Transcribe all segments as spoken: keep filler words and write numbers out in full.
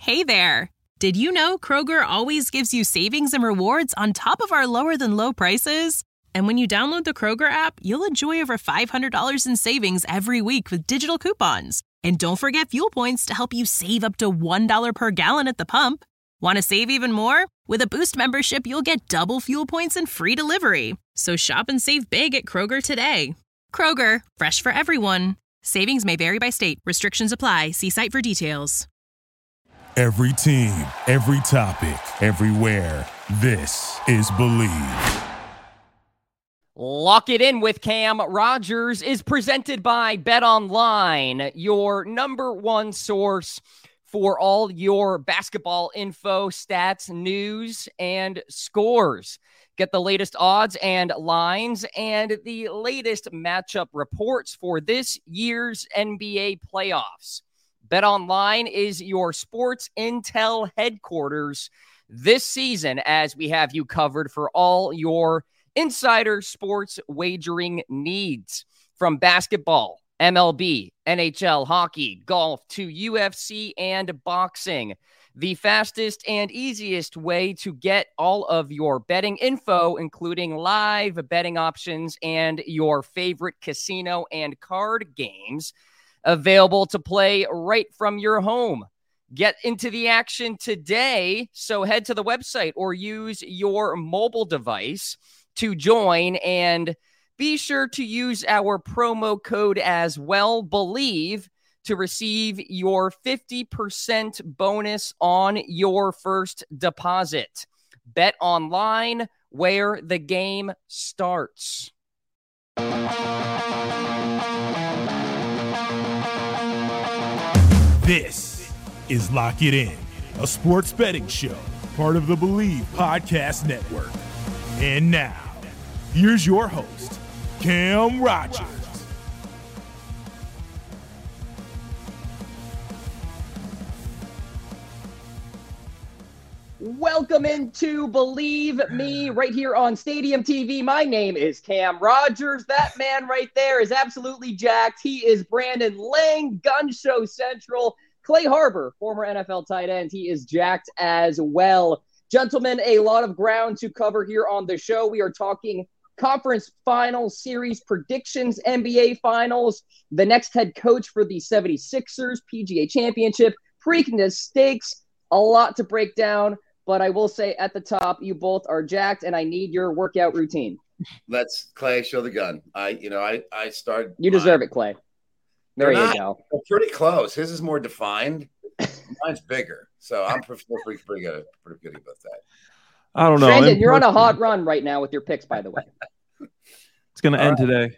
Hey there! Did you know Kroger always gives you savings and rewards on top of our lower-than-low prices? And when you download the Kroger app, you'll enjoy over five hundred dollars in savings every week with digital coupons. And don't forget fuel points to help you save up to one dollar per gallon at the pump. Want to save even more? With a Boost membership, you'll get double fuel points and free delivery. So shop and save big at Kroger today. Kroger, fresh for everyone. Savings may vary by state. Restrictions apply. See site for details. Every team, every topic, everywhere. This is Believe. Lock it in with Cam Rogers is presented by BetOnline, your number one source for all your basketball info, stats, news, and scores. Get the latest odds and lines and the latest matchup reports for this year's N B A playoffs. BetOnline is your sports intel headquarters this season, as we have you covered for all your insider sports wagering needs. From basketball, M L B, N H L, hockey, golf, to U F C and boxing. The fastest and easiest way to get all of your betting info, including live betting options and your favorite casino and card games, available to play right from your home. Get into the action today, so head to the website or use your mobile device to join, and be sure to use our promo code as well, Believe, to receive your fifty percent bonus on your first deposit. Bet online, where the game starts. This is Lock It In, a sports betting show, part of the Believe Podcast Network. And now, here's your host, Cam Rogers. Welcome into Believe Me right here on Stadium T V. My name is Cam Rogers. That man right there is absolutely jacked. He is Brandon Lang, Gun Show Central. Clay Harbor, former N F L tight end. He is jacked as well. Gentlemen, a lot of ground to cover here on the show. We are talking conference finals, series predictions, N B A finals, the next head coach for the seventy-sixers, P G A championship, Preakness stakes, a lot to break down. But I will say at the top, you both are jacked, and I need your workout routine. Let's, Clay, show the gun. I, you know, I, I started. You deserve mine. It, Clay. There you not, go. They're pretty close. His is more defined. Mine's bigger. So I'm pretty, pretty, pretty good, pretty good about that. I don't know. Brandon, you're on a hot run right now with your picks, by the way. It's going to end right. today.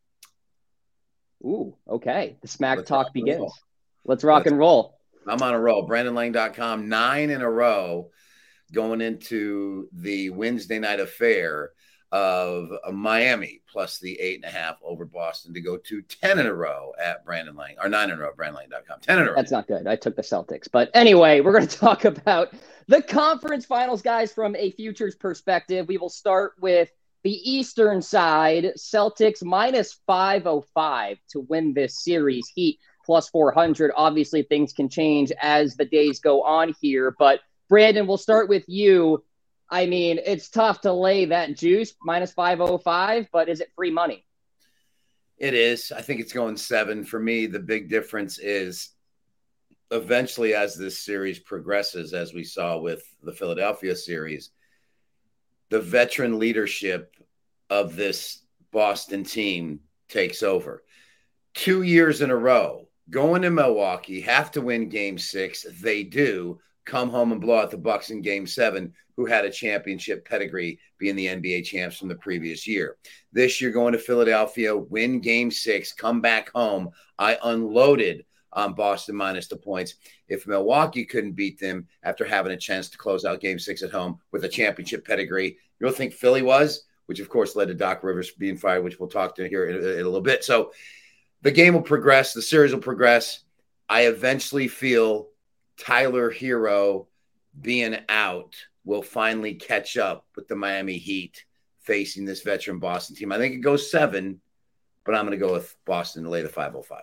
Ooh, okay. The smack Let's talk begins. Roll. Let's rock Let's, and roll. I'm on a roll. Brandon Lang dot com, nine in a row going into the Wednesday night affair of Miami plus the eight and a half over Boston to go to ten in a row at Brandon Lang, or nine in a row at Brandon Lang dot com. ten in a row. That's not good. I took the Celtics. But anyway, we're going to talk about the conference finals, guys, from a futures perspective. We will start with the Eastern side. Celtics minus five oh five to win this series. Heat plus four hundred. Obviously, things can change as the days go on here. But Brandon, we'll start with you. I mean, it's tough to lay that juice, minus five oh five, but is it free money? It is. I think it's going seven. For me, the big difference is eventually as this series progresses, as we saw with the Philadelphia series, the veteran leadership of this Boston team takes over. Two years in a row, going to Milwaukee, have to win game six. They do. Come home and blow out the Bucks in game seven, who had a championship pedigree being the N B A champs from the previous year. This year going to Philadelphia, win game six, come back home. I unloaded on Boston minus the points. If Milwaukee couldn't beat them after having a chance to close out game six at home with a championship pedigree, you don't think Philly was, which of course led to Doc Rivers being fired, which we'll talk to here in, in a little bit. So the game will progress. The series will progress. I eventually feel Tyler Hero being out will finally catch up with the Miami Heat facing this veteran Boston team. I think it goes seven, but I'm going to go with Boston to lay the five oh five.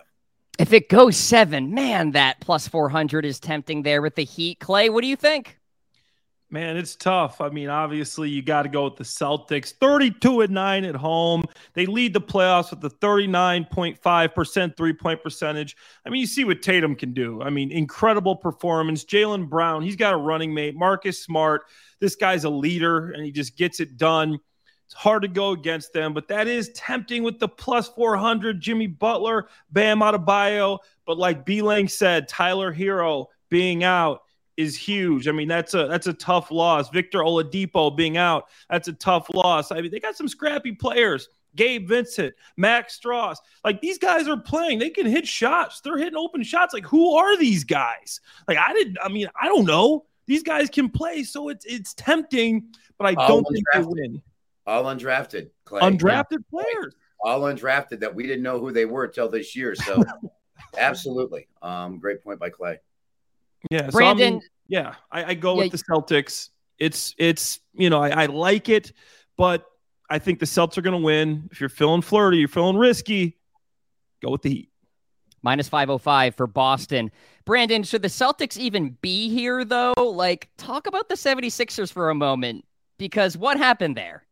If it goes seven, man, that plus four hundred is tempting there with the Heat. Clay, what do you think? Man, it's tough. I mean, obviously, you got to go with the Celtics. thirty-two and nine at home. They lead the playoffs with a thirty-nine point five percent three-point percentage. I mean, you see what Tatum can do. I mean, incredible performance. Jaylen Brown, he's got a running mate. Marcus Smart, this guy's a leader, and he just gets it done. It's hard to go against them, but that is tempting with the plus four hundred. Jimmy Butler, Bam Adebayo. But like B-Lang said, Tyler Hero being out is huge. I mean, that's a that's a tough loss. Victor Oladipo being out, that's a tough loss. I mean, they got some scrappy players. Gabe Vincent, Max Strauss. Like, these guys are playing. They can hit shots. They're hitting open shots. Like, who are these guys? Like, I didn't, I mean, I don't know. These guys can play, so it's it's tempting, but I All don't think they win. All undrafted, Clay. Undrafted yeah. players. All undrafted that we didn't know who they were till this year. So, absolutely. Um, great point by Clay. Yeah, Brandon. So I mean, yeah, I, I go Yeah. with the Celtics. It's it's you know I, I like it, but I think the Celtics are going to win. If you're feeling flirty, you're feeling risky, go with the Heat. Minus five oh five for Boston. Brandon, should the Celtics even be here, though? Like, talk about the seventy-sixers for a moment, because what happened there?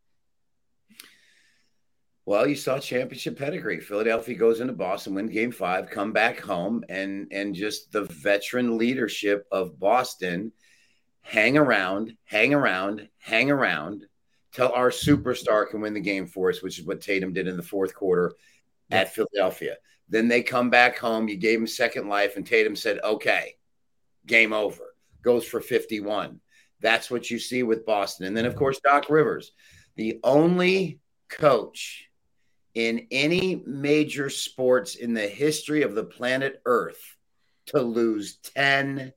Well, you saw championship pedigree. Philadelphia goes into Boston, win game five, come back home, and and just the veteran leadership of Boston hang around, hang around, hang around till our superstar can win the game for us, which is what Tatum did in the fourth quarter at Philadelphia. Then they come back home. You gave him second life, and Tatum said, okay, game over. Goes for fifty-one. That's what you see with Boston. And then, of course, Doc Rivers, the only coach in any major sports in the history of the planet Earth to lose ten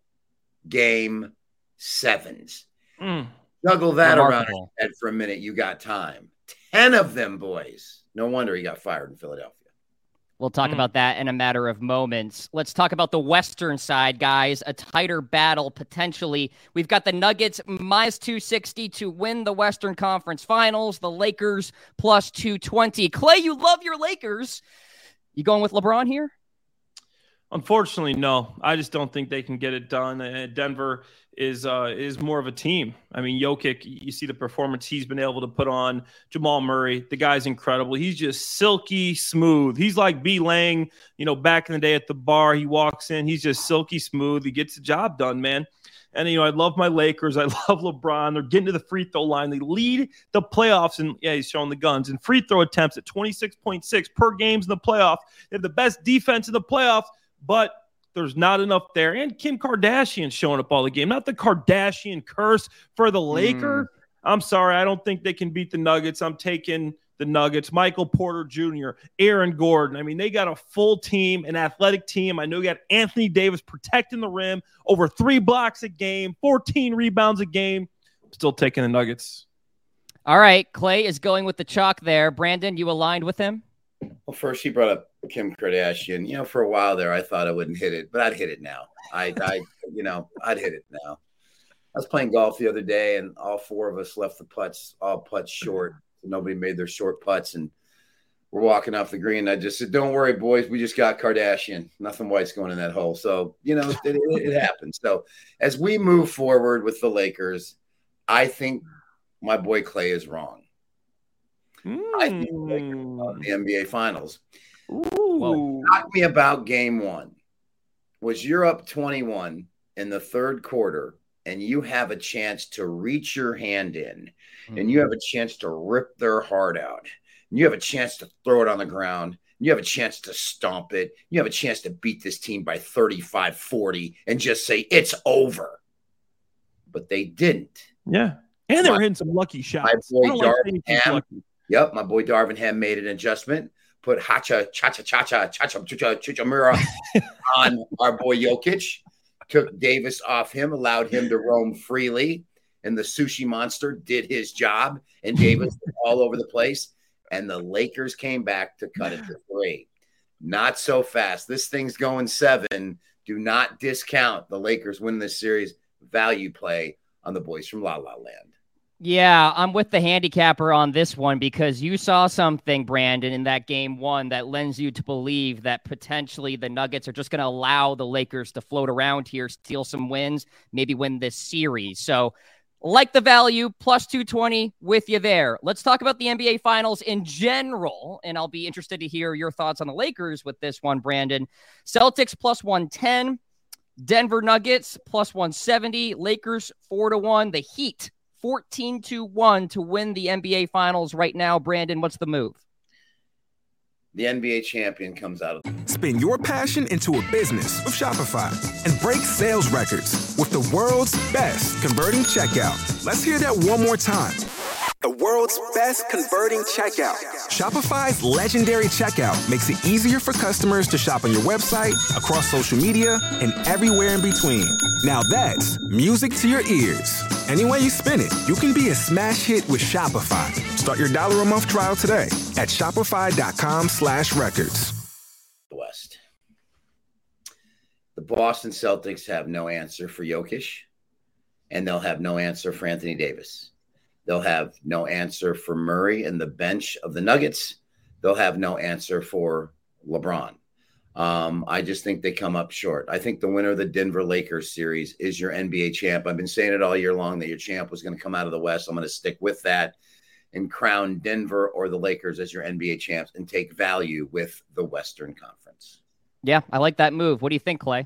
game sevens. Mm. Juggle that Remarkable. around in your head for a minute. You got time. ten of them, boys. No wonder he got fired in Philadelphia. We'll talk Mm. about that in a matter of moments. Let's talk about the Western side, guys. A tighter battle, potentially. We've got the Nuggets minus two sixty to win the Western Conference Finals. The Lakers plus two twenty. Clay, you love your Lakers. You going with LeBron here? Unfortunately, no. I just don't think they can get it done. Uh, Denver is uh, is more of a team. I mean, Jokic, you see the performance he's been able to put on. Jamal Murray, the guy's incredible. He's just silky smooth. He's like B-Lang, you know, back in the day at the bar. He walks in, he's just silky smooth. He gets the job done, man. And, you know, I love my Lakers. I love LeBron. They're getting to the free throw line. They lead the playoffs, and yeah, he's showing the guns. And free throw attempts at twenty-six point six per games in the playoffs. They have the best defense in the playoffs, but there's not enough there. And Kim Kardashian showing up all the game. Not the Kardashian curse for the Lakers. Mm. I'm sorry. I don't think they can beat the Nuggets. I'm taking the Nuggets. Michael Porter Junior, Aaron Gordon. I mean, they got a full team, an athletic team. I know you got Anthony Davis protecting the rim, over three blocks a game, fourteen rebounds a game. Still taking the Nuggets. All right. Clay is going with the chalk there. Brandon, you aligned with him? Well, first he brought up Kim Kardashian. You know, for a while there, I thought I wouldn't hit it, but I'd hit it now. I, I, you know, I'd hit it now. I was playing golf the other day, and all four of us left the putts, all putts short. Nobody made their short putts, and we're walking off the green. I just said, "Don't worry, boys. We just got Kardashian. Nothing white's going in that hole." So, you know, it, it, it happens. So, as we move forward with the Lakers, I think my boy Clay is wrong. Mm. I think the Lakers won the N B A Finals. Ooh. Talk me about game one. Was you're up twenty-one in the third quarter, and you have a chance to reach your hand in, mm-hmm. and you have a chance to rip their heart out, and you have a chance to throw it on the ground, and you have a chance to stomp it, you have a chance to beat this team by thirty-five forty and just say it's over. But they didn't. Yeah. And they were hitting some lucky shots. My boy Darvin Ham. Yep, my boy Darvin Ham made an adjustment. Put hacha, cha-cha, cha-cha, cha-cha, cha-cha, cha-cha, on our boy Jokic. Took Davis off him, allowed him to roam freely. And the sushi monster did his job. And Davis was all over the place. And the Lakers came back to cut it to three. Not so fast. This thing's going seven. Do not discount the Lakers win this series. Value play on the boys from La La Land. Yeah, I'm with the handicapper on this one because you saw something, Brandon, in that game one that lends you to believe that potentially the Nuggets are just going to allow the Lakers to float around here, steal some wins, maybe win this series. So like the value, plus two twenty with you there. Let's talk about the N B A Finals in general, and I'll be interested to hear your thoughts on the Lakers with this one, Brandon. Celtics plus one ten, Denver Nuggets plus one seventy, Lakers four to one, the Heat fourteen to one to win the N B A Finals right now. Brandon, what's the move? The N B A champion comes out of Spin your passion into a business with Shopify and break sales records with the world's best converting checkout. Let's hear that one more time. The world's best converting checkout. Shopify's legendary checkout makes it easier for customers to shop on your website, across social media, and everywhere in between. Now that's music to your ears. Any way you spin it, you can be a smash hit with Shopify. Start your dollar a month trial today at shopify.com slash records. the West. The Boston Celtics have no answer for Jokic, and they'll have no answer for Anthony Davis. They'll have no answer for Murray and the bench of the Nuggets. They'll have no answer for LeBron. Um, I just think they come up short. I think the winner of the Denver Lakers series is your N B A champ. I've been saying it all year long that your champ was going to come out of the West. I'm going to stick with that and crown Denver or the Lakers as your N B A champs and take value with the Western Conference. Yeah, I like that move. What do you think, Clay?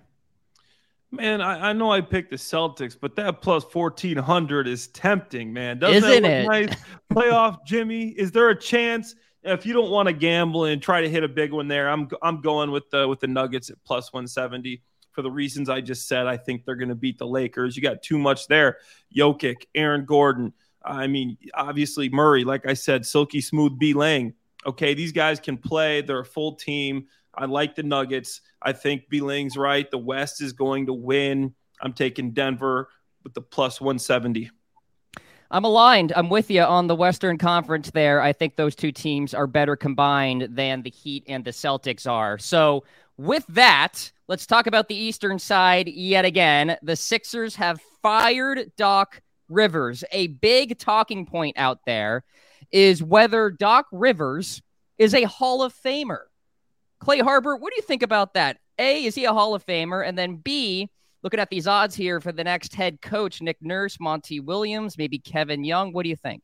Man, I, I know I picked the Celtics, but that plus fourteen hundred is tempting, man. Doesn't Isn't that it? look nice? Playoff Jimmy, is there a chance? If you don't want to gamble and try to hit a big one there, I'm I'm going with the with the Nuggets at plus one seventy for the reasons I just said. I think they're going to beat the Lakers. You got too much there. Jokic, Aaron Gordon. I mean, obviously Murray, like I said, silky smooth B Lang. Okay, these guys can play. They're a full team. I like the Nuggets. I think B Lang's right. The West is going to win. I'm taking Denver with the plus one seventy. I'm aligned. I'm with you on the Western Conference there. I think those two teams are better combined than the Heat and the Celtics are. So with that, let's talk about the Eastern side yet again. The Sixers have fired Doc Rivers. A big talking point out there is whether Doc Rivers is a Hall of Famer. Clay Harbor, what do you think about that? A, is he a Hall of Famer? And then B, looking at these odds here for the next head coach, Nick Nurse, Monty Williams, maybe Kevin Young. What do you think?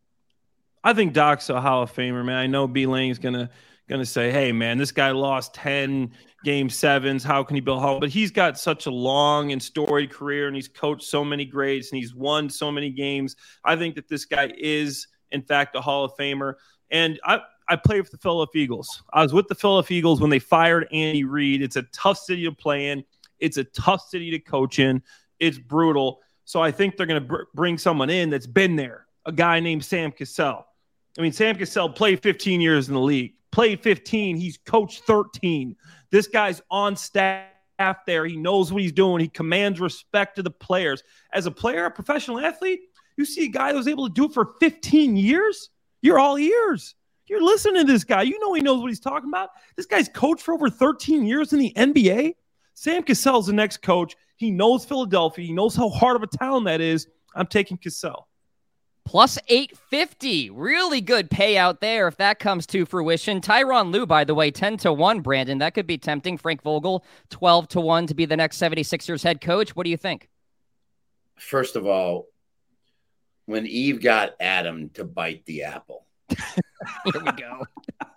I think Doc's a Hall of Famer, man. I know B Lang's gonna gonna say, "Hey, man, this guy lost ten game sevens. How can he build Hall?" But he's got such a long and storied career, and he's coached so many greats, and he's won so many games. I think that this guy is, in fact, a Hall of Famer. And I. I played with the Philadelphia Eagles. I was with the Philadelphia Eagles when they fired Andy Reid. It's a tough city to play in. It's a tough city to coach in. It's brutal. So I think they're going to br- bring someone in that's been there, a guy named Sam Cassell. I mean, Sam Cassell played fifteen years in the league, played fifteen. He's coached thirteen. This guy's on staff there. He knows what he's doing. He commands respect to the players. As a player, a professional athlete, you see a guy that was able to do it for fifteen years, you're all ears. You're listening to this guy. You know he knows what he's talking about. This guy's coached for over thirteen years in the N B A. Sam Cassell's the next coach. He knows Philadelphia. He knows how hard of a town that is. I'm taking Cassell. Plus eight fifty. Really good payout there if that comes to fruition. Tyronn Lue, by the way, ten to one, Brandon. That could be tempting. Frank Vogel, twelve to one to be the next seventy-sixers head coach. What do you think? First of all, when Eve got Adam to bite the apple. Here we go.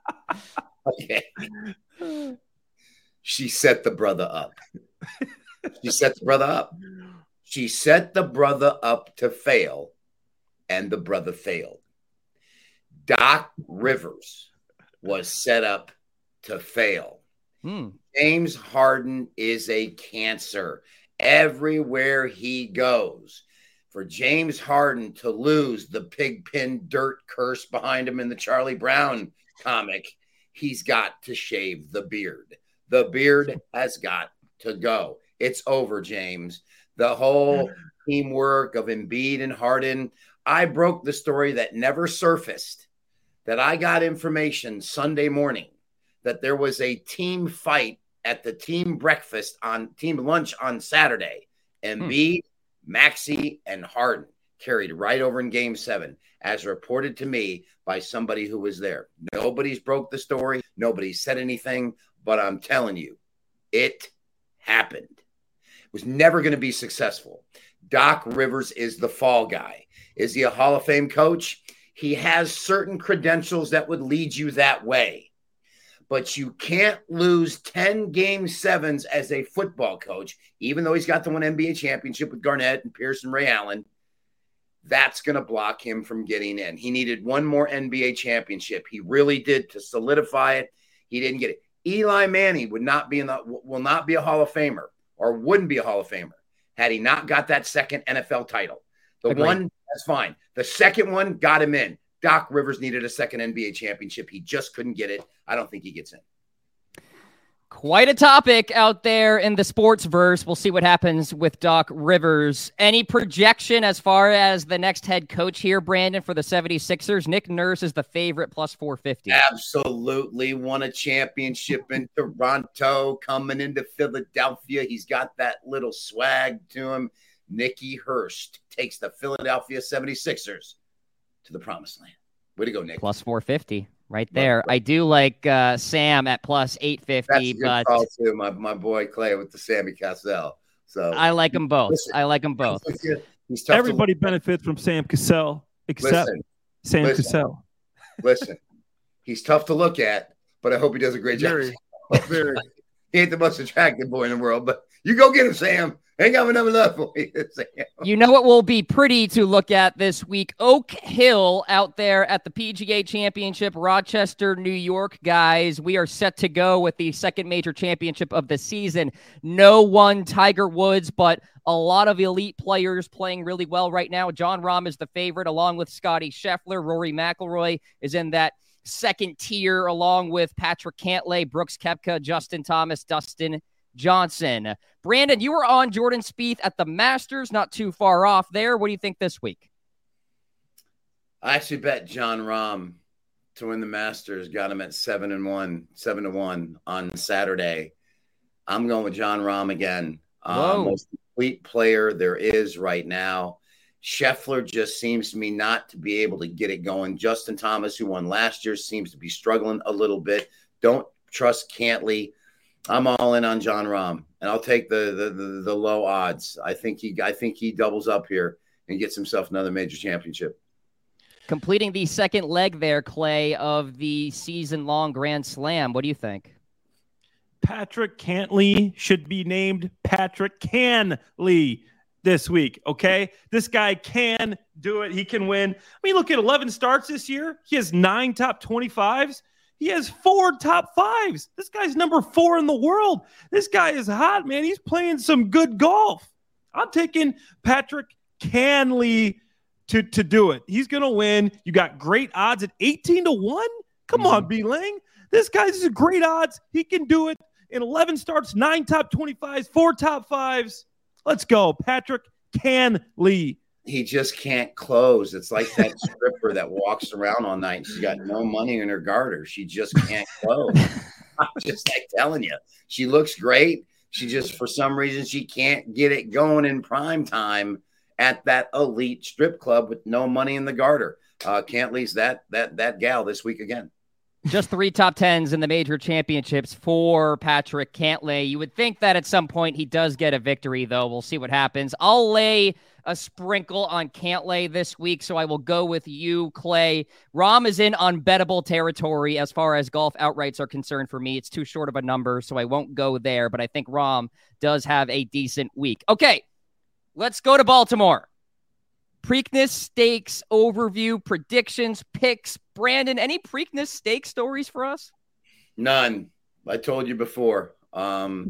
Okay. She set the brother up. She set the brother up. She set the brother up to fail, and the brother failed. Doc Rivers was set up to fail. Hmm. James Harden is a cancer everywhere he goes. For James Harden to lose the pigpen dirt curse behind him in the Charlie Brown comic, he's got to shave the beard. The beard has got to go. It's over, James. The whole teamwork of Embiid and Harden. I broke the story that never surfaced, that I got information Sunday morning that there was a team fight at the team breakfast on team lunch on Saturday. Embiid, hmm. Maxey, and Harden. carried right over in game seven, as reported to me by somebody who was there. Nobody's broke the story. Nobody said anything, but I'm telling you, it happened. It was never going to be successful. Doc Rivers is the fall guy. Is he a Hall of Fame coach? He has certain credentials that would lead you that way. But you can't lose ten game sevens as a football coach, even though he's got the one N B A championship with Garnett and Pierce and Ray Allen. That's going to block him from getting in. He needed one more N B A championship. He really did to solidify it. He didn't get it. Eli Manning would not be in the, will not be a Hall of Famer, or wouldn't be a Hall of Famer had he not got that second N F L title. The Agreed. one, that's fine. The second one got him in. Doc Rivers needed a second N B A championship. He just couldn't get it. I don't think he gets in. Quite a topic out there in the sports verse. We'll see what happens with Doc Rivers. Any projection as far as the next head coach here, Brandon, for the seventy-sixers? Nick Nurse is the favorite, plus four fifty. Absolutely. Won a championship in Toronto, coming into Philadelphia. He's got that little swag to him. Nicky Hurst takes the Philadelphia seventy-sixers to the promised land. Way to go, Nick. Plus four fifty. Right there. I do like uh, Sam at plus eight fifty. That's a good but call too, my, my boy Clay with the Sammy Cassell. So I like them both. Listen, I like them both. He's tough Everybody to benefits from Sam Cassell, except listen, Sam listen, Cassell. Listen, he's tough to look at, but I hope he does a great job. Very, very. He ain't the most attractive boy in the world, but you go get him, Sam. Ain't got enough love for you, Sam. You know what will be pretty to look at this week? Oak Hill out there at the P G A Championship, Rochester, New York, guys. We are set to go with the second major championship of the season. No one Tiger Woods, but a lot of elite players playing really well right now. Jon Rahm is the favorite, along with Scotty Scheffler. Rory McIlroy is in that second tier, along with Patrick Cantlay, Brooks Koepka, Justin Thomas, Dustin Johnson. Brandon, you were on Jordan Spieth at the Masters, not too far off there. What do you think this week? I actually bet Jon Rahm to win the Masters. Got him at seven and one, seven to one on Saturday. I'm going with Jon Rahm again. Um, most complete player there is right now. Scheffler just seems to me not to be able to get it going. Justin Thomas, who won last year, seems to be struggling a little bit. Don't trust Cantlay. I'm all in on Jon Rahm, and I'll take the, the the the low odds. I think he I think he doubles up here and gets himself another major championship. Completing the second leg there, Clay, of the season-long Grand Slam. What do you think? Patrick Cantlay should be named Patrick Cantlay this week, okay? This guy can do it. He can win. I mean, look at eleven starts this year. He has nine top twenty-fives. He has four top fives. This guy's number four in the world. This guy is hot, man. He's playing some good golf. I'm taking Patrick Cantlay to, to do it. He's going to win. You got great odds at eighteen to one. Come mm-hmm. on, B-Lang. This guy's great odds. He can do it in eleven starts, nine top twenty-fives, four top fives. Let's go. Patrick Cantlay. He just can't close. It's like that stripper that walks around all night. She's got no money in her garter. She just can't close. I'm just like telling you. She looks great. She just, for some reason, she can't get it going in prime time at that elite strip club with no money in the garter. Uh, Cantlay's that that that gal this week again. Just three top tens in the major championships for Patrick Cantlay. You would think that at some point he does get a victory, though. We'll see what happens. I'll lay a sprinkle on Cantlay this week, so I will go with you, Clay. Rahm is in unbettable territory as far as golf outrights are concerned for me. It's too short of a number, so I won't go there, but I think Rahm does have a decent week. Okay, let's go to Baltimore. Preakness Stakes overview, predictions, picks. Brandon, any Preakness Stakes stories for us? None. I told you before. Um,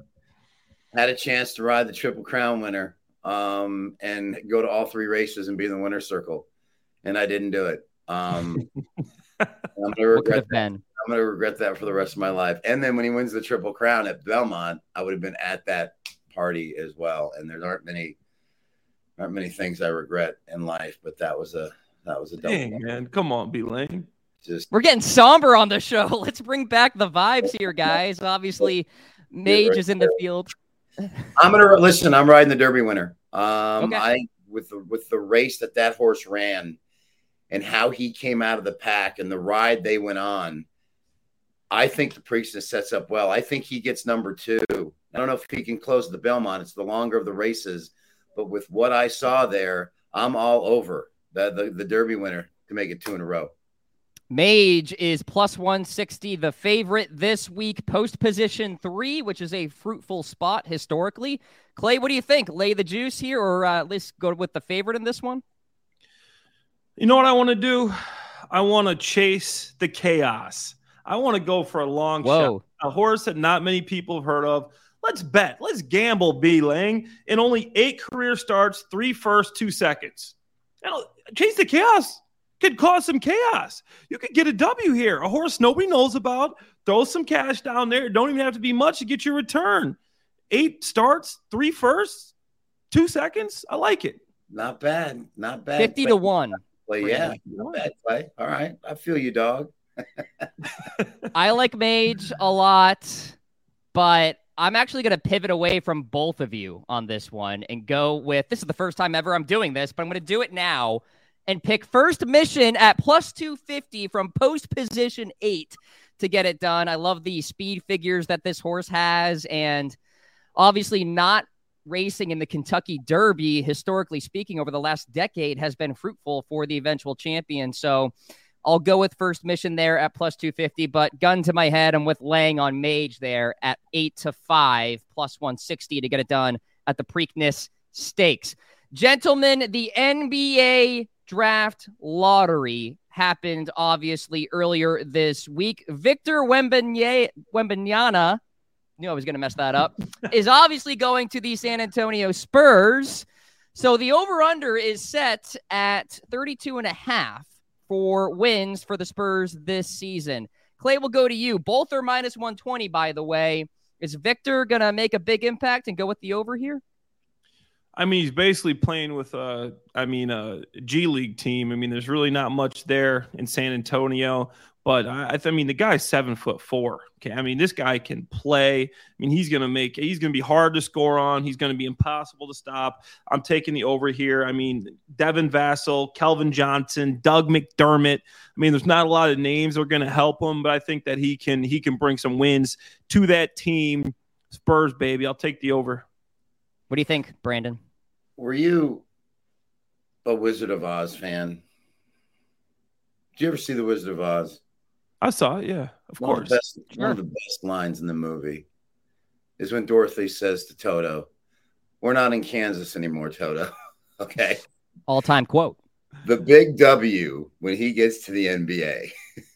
had a chance to ride the Triple Crown winner um, and go to all three races and be in the winner's circle, and I didn't do it. Um, I'm gonna regret that. I'm gonna regret that for the rest of my life. And then when he wins the Triple Crown at Belmont, I would have been at that party as well. And there aren't many. Aren't many things I regret in life, but that was a that was a double. Dang, man, come on, B-Lane. Just we're getting somber on the show. Let's bring back the vibes here, guys. Obviously, Mage is in the field. I'm gonna listen. I'm riding the Derby winner. Um, okay. I with the with the race that that horse ran and how he came out of the pack and the ride they went on, I think the Preakness sets up well. I think he gets number two. I don't know if he can close the Belmont. It's the longer of the races. But with what I saw there, I'm all over the, the, the Derby winner to make it two in a row. Mage is plus one sixty, the favorite this week, post position three, which is a fruitful spot historically. Clay, what do you think? Lay the juice here, or uh, at least go with the favorite in this one? You know what I want to do? I want to chase the chaos. I want to go for a long Whoa. shot. A horse that not many people have heard of. Let's bet. Let's gamble, B. Lang. In only eight career starts, three first, two seconds. Now, chase the chaos could cause some chaos. You could get a W here. A horse nobody knows about. Throw some cash down there. Don't even have to be much to get your return. Eight starts, three firsts, two seconds. I like it. Not bad. Not bad. fifty to one. Well, yeah. Not bad play. All right. I feel you, dog. I like Mage a lot, but I'm actually going to pivot away from both of you on this one and go with, this is the first time ever I'm doing this, but I'm going to do it now and pick First Mission at plus two fifty from post position eight to get it done. I love the speed figures that this horse has, and obviously not racing in the Kentucky Derby, historically speaking, over the last decade has been fruitful for the eventual champion. So I'll go with First Mission there at plus two fifty, but gun to my head, I'm with laying on Mage there at eight to five, plus one sixty to get it done at the Preakness Stakes. Gentlemen, the N B A Draft Lottery happened obviously earlier this week. Victor Wembanyama, knew I was going to mess that up, is obviously going to the San Antonio Spurs. So the over-under is set at thirty-two and a half for wins for the Spurs this season. Clay, will go to you. Both are minus one twenty, by the way. Is Victor going to make a big impact and go with the over here? I mean, he's basically playing with, uh, I mean, a G League team. I mean, there's really not much there in San Antonio. But I, I mean, the guy's seven foot four. Okay, I mean, this guy can play. I mean, he's gonna make. He's gonna be hard to score on. He's gonna be impossible to stop. I'm taking the over here. I mean, Devin Vassell, Kelvin Johnson, Doug McDermott. I mean, there's not a lot of names that are gonna help him, but I think that he can. He can bring some wins to that team. Spurs, baby. I'll take the over. What do you think, Brandon? Were you a Wizard of Oz fan? Did you ever see The Wizard of Oz? I saw it, yeah, of one course. Of best, sure. One of the best lines in the movie is when Dorothy says to Toto, "We're not in Kansas anymore, Toto." Okay. All-time quote. The big W when he gets to the N B A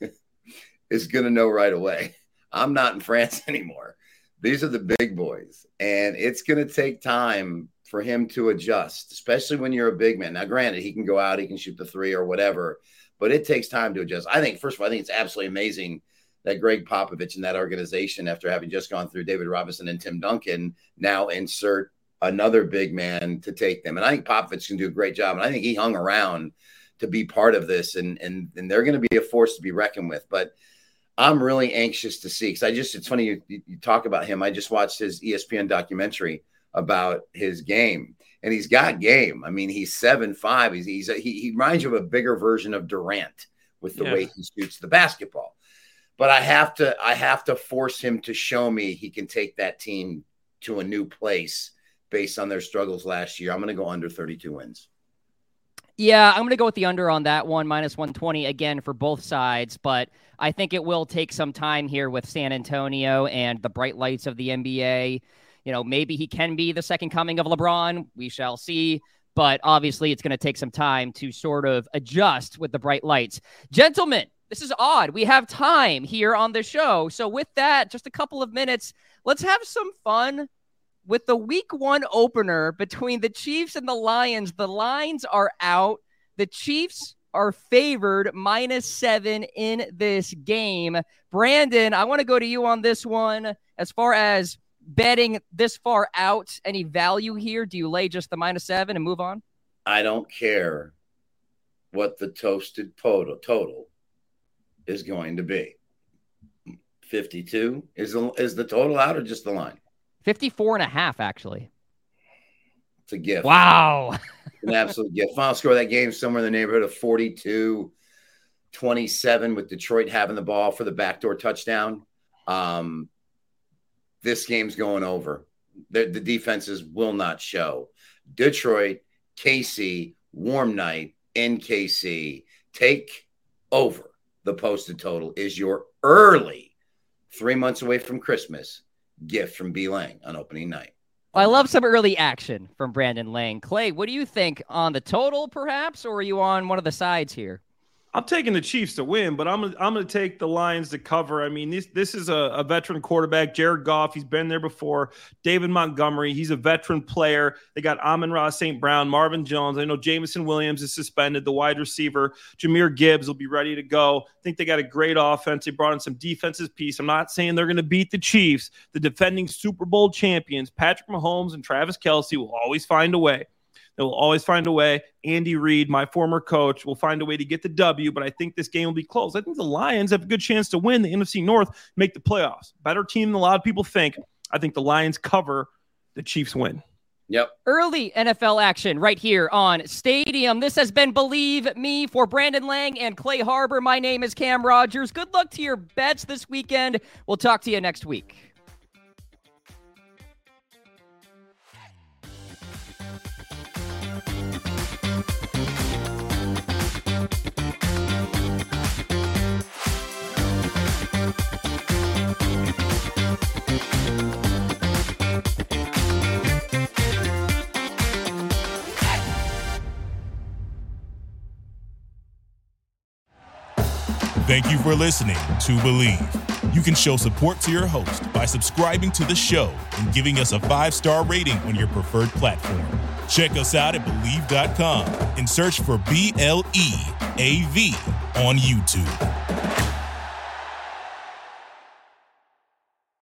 is going to know right away. I'm not in France anymore. These are the big boys, and it's going to take time for him to adjust, especially when you're a big man. Now, granted, he can go out, he can shoot the three or whatever, but it takes time to adjust. I think, first of all, I think it's absolutely amazing that Greg Popovich and that organization, after having just gone through David Robinson and Tim Duncan, now insert another big man to take them. And I think Popovich can do a great job. And I think he hung around to be part of this, and and, and they're going to be a force to be reckoned with. But I'm really anxious to see, because I just, it's funny you, you talk about him. I just watched his E S P N documentary about his game, and he's got game. I mean, he's seven five. He's, he's a, he, he reminds you of a bigger version of Durant with the Yeah. way he shoots the basketball. But I have to, I have to force him to show me he can take that team to a new place based on their struggles last year. I'm going to go under thirty-two wins. Yeah, I'm going to go with the under on that one, minus one twenty again for both sides, but I think it will take some time here with San Antonio and the bright lights of the N B A. You know, maybe he can be the second coming of LeBron. We shall see. But obviously, it's going to take some time to sort of adjust with the bright lights. Gentlemen, this is odd. We have time here on the show. So with that, just a couple of minutes, let's have some fun with the week one opener between the Chiefs and the Lions. The lines are out. The Chiefs are favored minus seven in this game. Brandon, I want to go to you on this one. As far as betting this far out, any value here? Do you lay just the minus seven and move on? I don't care what the toasted total total is going to be. fifty-two is the, is the total out or just the line? fifty-four and a half, actually. It's a gift. Wow. An absolute gift. Final score of that game somewhere in the neighborhood of forty-two twenty-seven with Detroit having the ball for the backdoor touchdown. Um, this game's going over. The, the defenses will not show. Detroit, K C, warm night in K C. Take over. The posted total is your early, three months away from Christmas, gift from B. Lang on opening night. I love some early action from Brandon Lang. Clay, what do you think on the total, perhaps, or are you on one of the sides here? I'm taking the Chiefs to win, but I'm gonna, I'm going to take the Lions to cover. I mean, this this is a, a veteran quarterback, Jared Goff. He's been there before. David Montgomery, he's a veteran player. They got Amon-Ra Saint Brown, Marvin Jones. I know Jameson Williams is suspended, the wide receiver. Jameer Gibbs will be ready to go. I think they got a great offense. They brought in some defensive piece. I'm not saying they're going to beat the Chiefs. The defending Super Bowl champions, Patrick Mahomes and Travis Kelce, will always find a way. They will always find a way. Andy Reid, my former coach, will find a way to get the W, but I think this game will be close. I think the Lions have a good chance to win the N F C North, make the playoffs. Better team than a lot of people think. I think the Lions cover, the Chiefs win. Yep. Early N F L action right here on Stadium. This has been Believe Me for Brandon Lang and Clay Harbor. My name is Cam Rogers. Good luck to your bets this weekend. We'll talk to you next week. Thank you for listening to Believe. You can show support to your host by subscribing to the show and giving us a five-star rating on your preferred platform. Check us out at Believe dot com and search for B L E A V on YouTube.